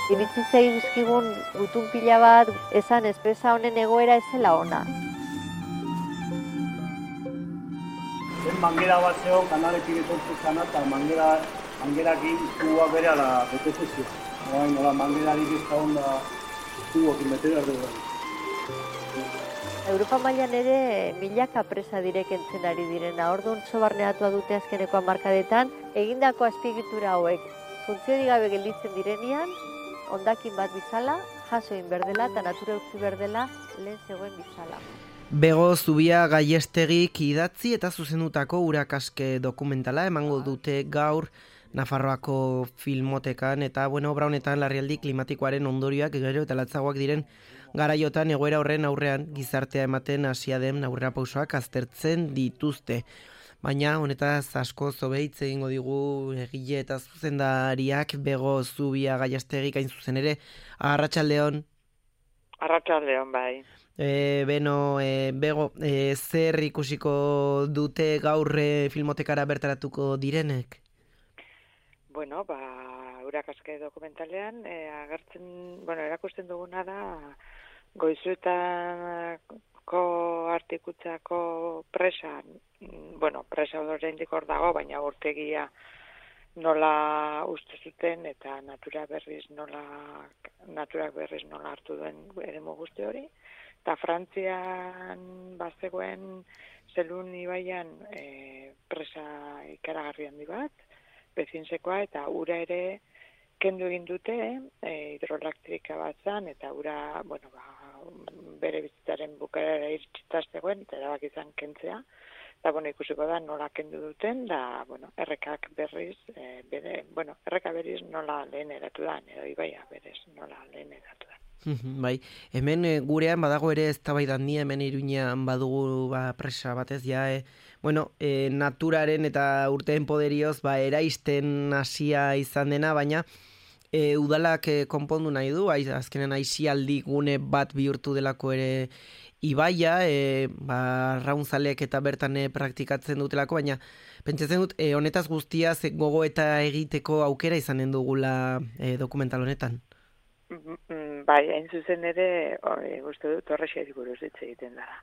Iritsi zaizkigun gutun pila bat, esan espesa honen egoera ez zela ona. Zen mangera bat zeon, kanalekin etortu zana, eta mangerakin izkua bere ala bete zezio. Nola mangerarik ez da onda izkuakin bete behar dugu. Europa mailan ere milaka presa direk entzen ari direna. Orduan sobarneatua dute azkeneko hamarkadetan, egindako azpiegitura hauek funtziorik gabe gelditzen direnean, hondakin bat bizala, jaso egin berdela eta natura utzi berdela lehen zegoen bizala. Bego Zubia Gaiestegik idatzi eta zuzendutako urakaske dokumentala emango dute gaur Nafarroako Filmotekan eta obra honetan larrialdi klimatikoaren ondorioak gero eta latzagoak diren garaiotan egoera horren aurrean gizartea ematen hasia den aurrerapausoak aztertzen dituzte. Baina honetaz asko zobeitz egingo digu egile eta zuzendariak Bego Zubia Gaiestegik hain zuzen ere. Arratsaldeon. Arratsaldeon bai. Bego, zer ikusiko dute gaur filmotekara bertaratuko direnek? Bueno, urakaske dokumentalean erakusten duguna da Goizuetako artikutzako presa oraindik hor dago, baina urtegia nola uste zuten eta naturak berriz nola hartu duen eremu guzti hori. Eta Frantzian bazegoen Zelun ibaian presa ikaragarri handi bat, bezinsekoa, eta ura ere kendu egin dute, hidroelektrika bat zan, eta ura, bere bizitzaren bukaerara iritsita zegoen, eta erabak izan kentzea. Eta, ikusiko da nola kendu duten, da, errekak berriz, erreka berriz nola lehen eratu da, edo ibaia berriz nola lehen eratu da. Bai, hemen gurean badago ere eztabaida handia, hemen Iruñean badugu presa batez naturaren eta urteen poderioz eraisten hasia izan dena, baina udalak konpondu nahi du, azkenen aisialdi gune bat bihurtu delako ere ibaia, arraunzaleek eta bertan praktikatzen dutelako, baina pentsatzen dut honetaz guztiaz gogo eta egiteko aukera izanen dugula dokumental honetan. Bai, hain zuzen ere, uste dut horrexeari buruz hitz egiten da.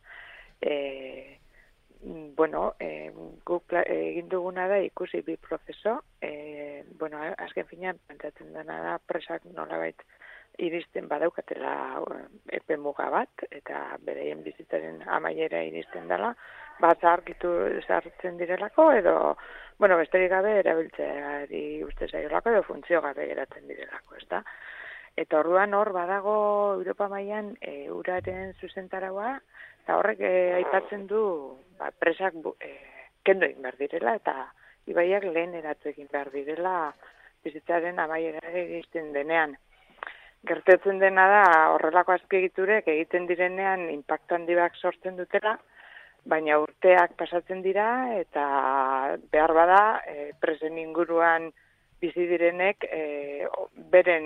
Guk egin duguna da ikusi bi prozeso, azken finean pentsatzen dena da presak nolabait iristen badaukatela epe muga bat, eta bereien bizitzaren amaiera iristen dela, zahartzen direlako, edo, besterik gabe erabiltzeari uste zaiolako, edo funtzio gabe geratzen direlako, ez da? Eta orduan hor badago Europa mailan uraren zuzentaraua, eta horrek aipatzen du presak kendu egin behar direla, eta ibaiak lehen eratu egin behar direla bizitzaren amaiera egiten denean. Gertatzen dena da horrelako azpiegiturek egiten direnean inpaktu handi bat sortzen dutela, baina urteak pasatzen dira, eta behar bada presen inguruan bizi direnek beren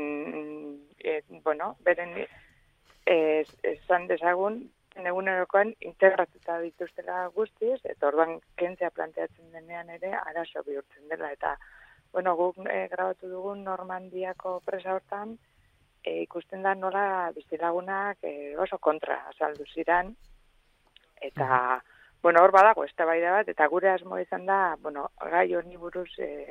esan dezagun egunerokoan integratuta dituztela guztiz, eta orduan kentzea planteatzen denean ere arazo bihurtzen dela. Eta guk grabatu dugun Normandiako presa hortan ikusten da nola bizilagunak oso kontra azaldu ziren, eta hor badago eztabaida bat, eta gure asmo izan da gai honi buruz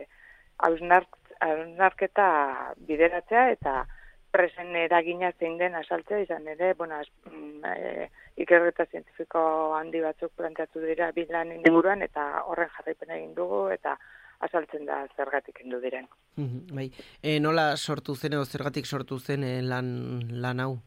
hausnarketa bideratzea, eta presen eragina zein den azaltzea, izan ere, ikerketa zientifiko handi batzuk planteatu dira bilan inguruan, eta horren jarraipena egin dugu, eta azaltzen da zergatik kendu diren. Bai, nola sortu zen edo zergatik sortu zen lan hau?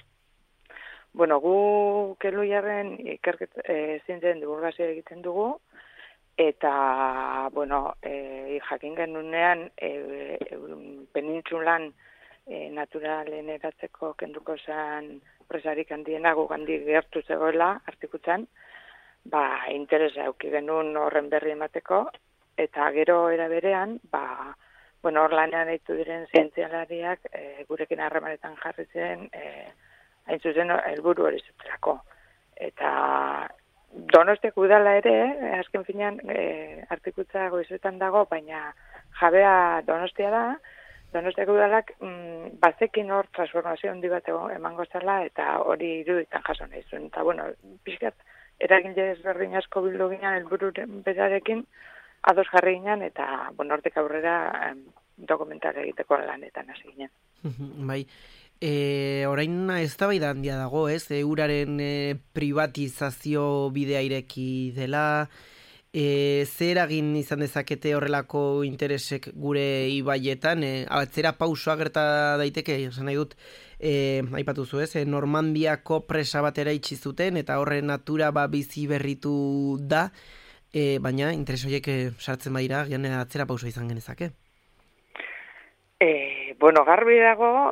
Gu Kelluiarren ikerketa zientzien divulgazioa egiten dugu, eta, jakin genunean penintsulan naturalen eratzeko kenduko zen presarik handiena gugandik gertu zegoela artikutzan, interesa eduki genuen horren berri emateko, eta gero eraberean, hor lanean ditu diren zientzialariak gurekin harremanetan jarri zen, hain zuzen helburu hori zutelako. Eta Donostiak udala ere, azken finean artikutza Goizuetan dago, baina jabea Donostia da, Donostiako udalak bazekin hor transformazio handi bat emango zela eta hori iruditan jaso nahi zuen. Eta, bueno, pixkat, eragile ezberdin asko bildu ginen helbururen berarekin, ados jarri ginen eta, bueno, hortik aurrera dokumentala egiteko lanetan hasi ginen. Bai, orain eztabaida handia dago, ez? Uraren privatizazio bidea ireki dela, zer eragin izan dezakete horrelako interesek gure ibaietan, atzera pausua gerta daiteke, esan nahi dut, aipatu zu ez, Normandiako presa batera itxi zuten eta horre natura bizi berritu da, baina interes horiek sartzen badira, gian atzera pausua izan genezake. Bueno, garbi dago,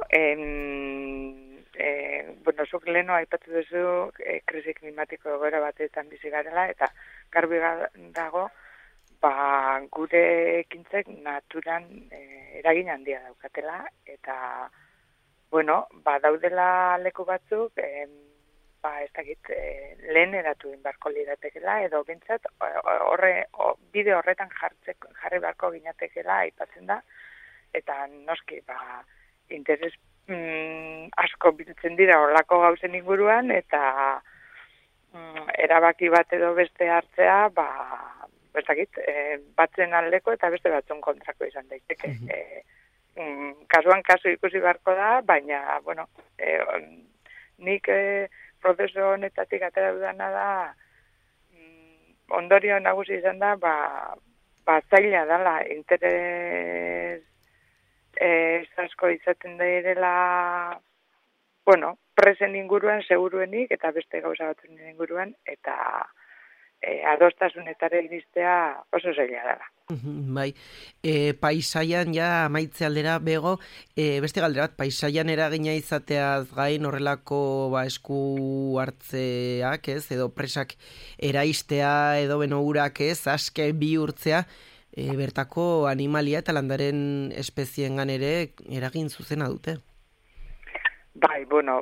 bueno, zuk leheno aipatu duzu krisi klimatiko egoera batetan bizi garela, eta garbi dago, gure ekintzek naturan eragin handia daukatela, eta, bueno, daudela leku batzuk, ez dakit, lehen eratu inbarko liratekela, edo bintzat, bide horretan jarri barko ginatekela aipatzen da, eta noski, interes asko biltzen dira horlako gauzen inguruan, eta erabaki bat edo beste hartzea, bestakit, batzen aldeko eta beste batzun kontrako izan daiteke. Kasuan kasu ikusi beharko da, baina, bueno, nik prozesu honetatik atera dudana da, ondorio nagusi izan da, zaila dela, interes asko izaten direla, bueno, presen inguruan seguruenik eta beste gauza batzuen inguruan, eta adostasunetara iristea oso zaila dela. Bai, paisaian ja amaitze aldera bego, beste galdera bat, paisaian eragina izateaz gain horrelako esku hartzeak, ez, edo presak eraistea, edo beno urak ez, aske bihurtzea, bertako animalia eta landaren espeziengan ere eragin zuzena dute. Bai, bueno,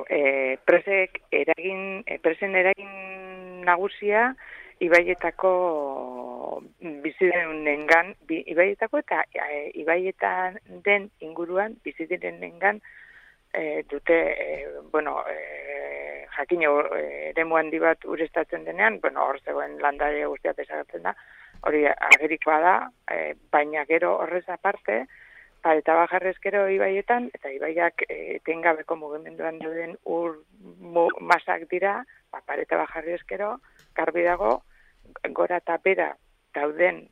presen eragin nagusia ibaietako bizidenengan, ibaietako eta ibaietan den inguruan bizidenengan dute, bueno, jakin eremu handi bat ureztatzen denean, bueno, hor zegoen landare guztia desagertzen da, hori agerikoa da, baina gero horrez aparte, eta bajarrez gero ibaietan, eta ibaiak etengabeko mugimenduan duen masak dira, pareta bajarrez gero, garbi dago, gora eta bera dauden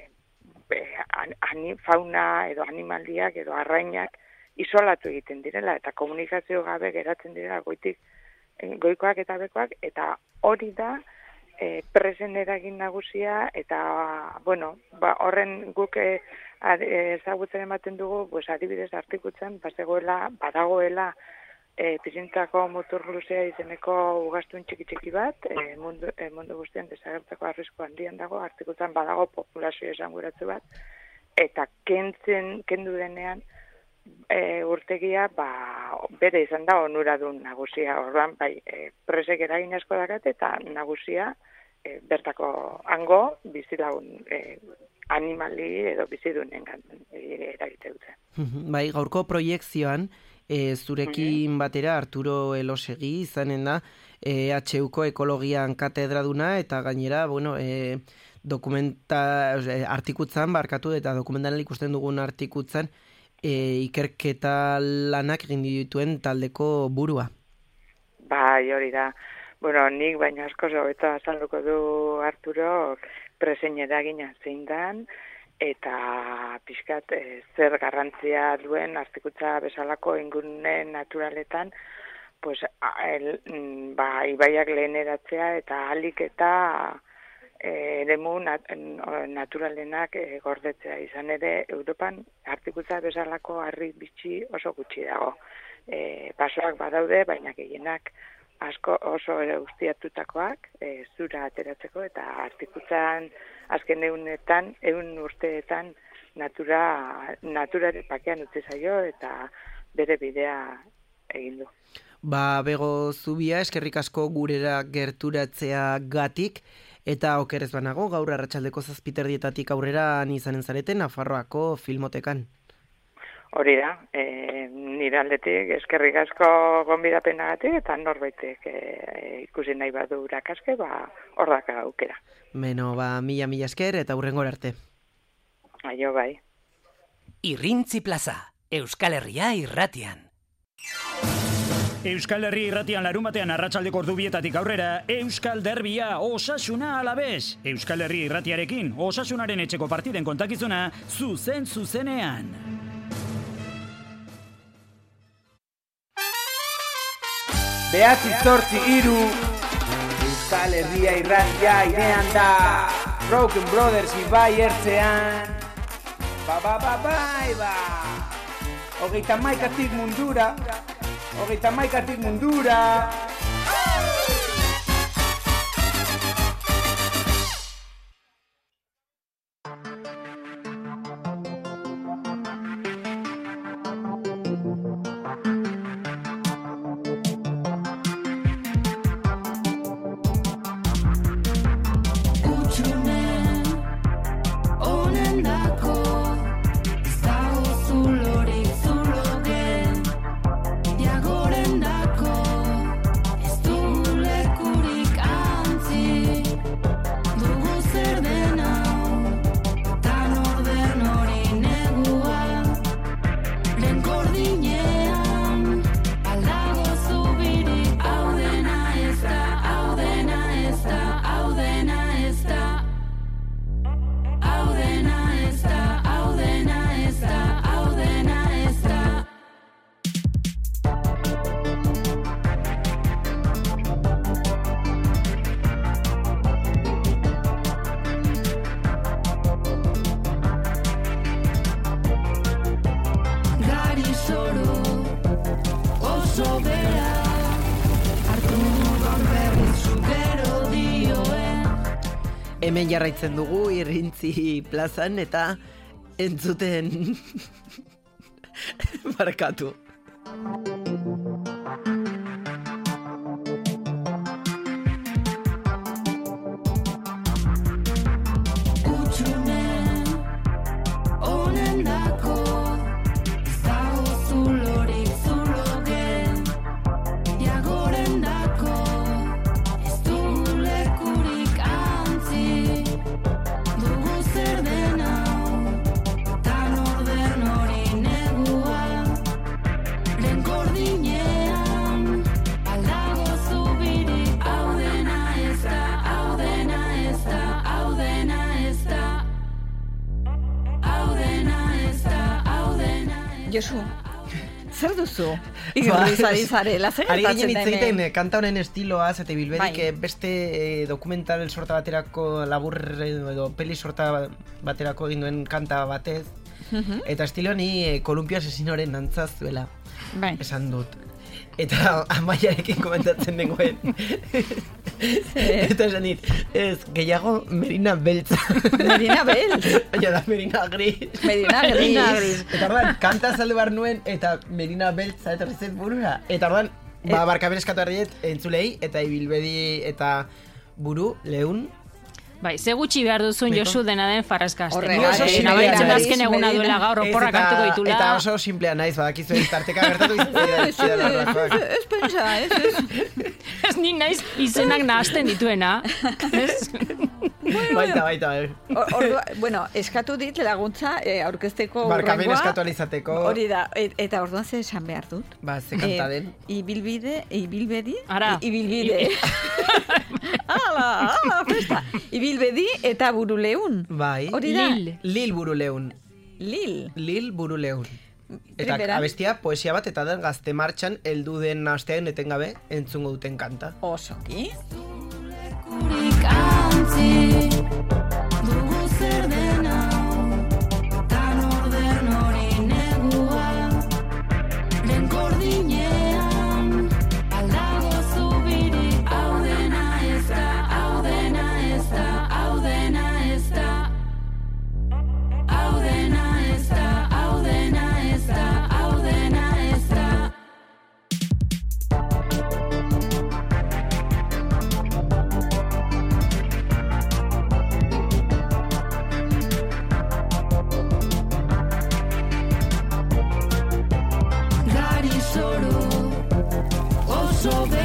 fauna edo animaliak edo arrainak isolatu egiten direla, eta komunikazio gabe geratzen direla goikoak eta bekoak, eta hori da, presen eragin nagusia, eta, bueno, horren guk ezagutzen ematen dugu, adibidez artikutzen, badagoela pizintako mutur luzea izeneko ugaztun txiki bat, mundu guztian desagertzeko arrisku handian dago, artikutzen badago populazio esanguratzu bat, eta kendu denean urtegia bere izan da onuradun nagusia, orduan presek eragin asko dakate eta nagusia bertako hango bizilagun animali edo bizidunen eragite dute. Bai, gaurko proiekzioan zurekin batera Arturo Elosegi izanen da HUko ekologian katedraduna eta gainera, bueno, artikutzan barkatu eta dokumentalen ikusten dugun artikutzan ikerketa lanak egin dituen taldeko burua. Bai, hori da. Bueno, nik baina asko eta azalduko du Arturo presen eragina zein dan, eta pixkat zer garrantzia duen artikutza bezalako ingurune naturaletan, pues, ibaiak leheneratzea eta alik eta eremu naturalenak gordetzea. Izan ere, Europan artikutza bezalako harri bitxi oso gutxi dago. Basoak badaude, baina gehienak asko oso guztiatutakoak zura ateratzeko, eta artikutzan azken 100 urteetan naturare pakean utzi zaio eta bere bidea egin du. Bego Zubia, eskerrik asko gurera gerturatzea gatik, eta okerez banago, gaur arratsaldeko 7:00 aurrera izanen zareten Nafarroako Filmotekan. hori da, nire aldetik eskerrik asko gonbidapenagatik eta norbaitek ikusi nahi badu urakaske, hor daka aukera. Beno, mila esker eta hurrengora arte. Aio, bai. Irrintzi Plaza, Euskal Herria irratian. Euskal Herria irratian larumatean arratsaldeko ordubietatik aurrera, Euskal Derbia, Osasuna Alavés. Euskal Herria irratiarekin, Osasunaren etxeko partiden kontakizuna, zuzenean. Behatzi zortzi iru, Euskal Herria irratia irean da. Broken Brothers ibai ertzean. Bai. Hogeita maikatik mundura. Hemen jarraitzen dugu Irrintzi plazan eta entzuten markatu. Josu, zer duzu? Igorriz ari zarela, zer gertatzen da hemen? Ari kanta honen estiloaz, eta bilbedik beste dokumental sorta baterako, labur edo peli sorta baterako egin duen kanta batez, eta estilo ni Kolumpio Asesinoren dantzaz zuela, esan dut. Eta Amaiarekin komentatzen nengoen. Eta esan dit, ez, gehiago Merina Beltza. Merina Beltz? Baina da Merina Gris. Merina Gris. Eta orduan, kanta saldu behar nuen, eta Merina Beltza eta rizet burura. Eta orduan, barkamen eskatu harriet entzulei, eta ibilbedi eta buru, leun. Bai, ze gutxi behar duzun Josu dena den farraskazten. Horrega, nabaitzen azken eguna duela gaur oporrak hartuko ditula. Eta oso simplea naiz, badakizu tarteka gertatu izan. Ez pentsa, ez. Ez ni naiz izenak nahazten dituena. Baita. Bueno, eskatu dit laguntza aurkezteko barkamen eskatu alizateko. Hori da, eta orduan ze esan behar dut. Ba, ze kanta den. Ibilbedi. Ara. Ibilbide. Ala, festa. Ibilbedi eta buruleun. Bai. Hori da? Lil buruleun. Lil buruleun. Eta abestia poesia bat eta den Gazte Martxan heldu den astean etengabe entzungo duten kanta. Osoki. Dugu zer dena tan orden hori negua lehen kordinean aldago zubiri hau dena ez da, hau dena ez da, hau dena ez da, hau dena ez da, hau dena ez da, hau dena ez da. oso